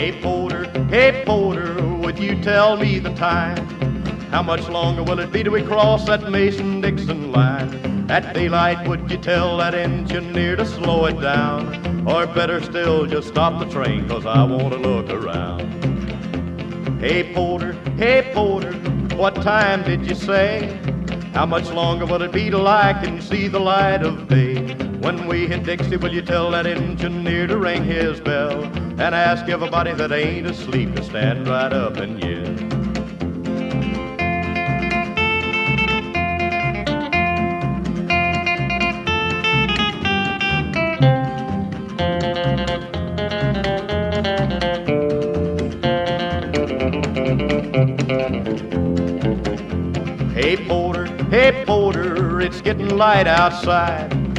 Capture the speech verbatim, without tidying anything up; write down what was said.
Hey Porter, hey Porter, would you tell me the time? How much longer will it be till we cross that Mason-Dixon line? At daylight, would you tell that engineer to slow it down? Or better still, just stop the train, 'cause I want to look around. Hey Porter, hey Porter, what time did you say? How much longer will it be till I can see the light of day? When we hit Dixie, will you tell that engineer to ring his bell and ask everybody that ain't asleep to stand right up and yell? Hey Porter, hey Porter, it's getting light outside.